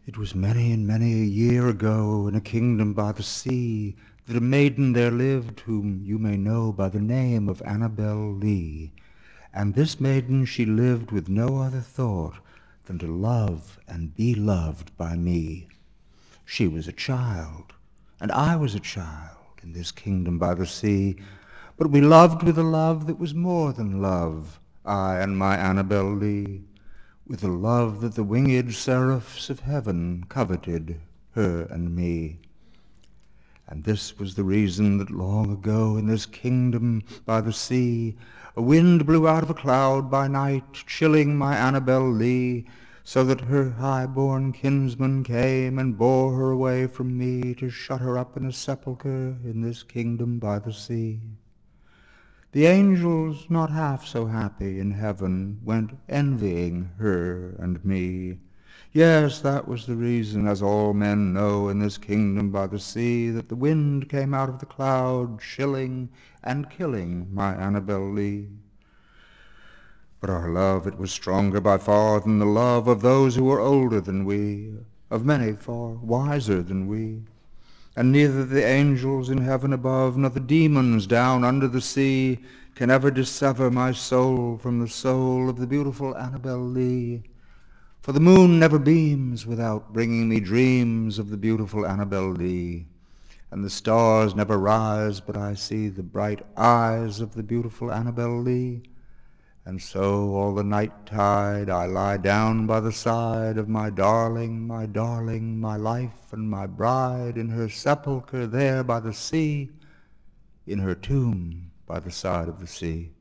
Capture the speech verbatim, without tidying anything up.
It was many and many a year ago, in a kingdom by the sea, that a maiden there lived whom you may know by the name of Annabel Lee. And this maiden she lived with no other thought than to love and be loved by me. She was a child, and I was a child, in this kingdom by the sea, but we loved with a love that was more than love, I and my Annabel Lee, with a love that the winged seraphs of heaven coveted, her and me. And this was the reason that long ago in this kingdom by the sea a wind blew out of a cloud by night, chilling my Annabel Lee, so that her high-born kinsman came and bore her away from me to shut her up in a sepulchre in this kingdom by the sea. The angels, not half so happy in heaven, went envying her and me. Yes, that was the reason, as all men know in this kingdom by the sea, that the wind came out of the cloud, chilling and killing my Annabel Lee. But our love, it was stronger by far than the love of those who were older than we, of many far wiser than we. And neither the angels in heaven above, nor the demons down under the sea, can ever dissever my soul from the soul of the beautiful Annabel Lee. For the moon never beams without bringing me dreams of the beautiful Annabel Lee, and the stars never rise but I see the bright eyes of the beautiful Annabel Lee. And so all the night tide I lie down by the side of my darling, my darling, my life and my bride, in her sepulchre there by the sea, in her tomb by the side of the sea.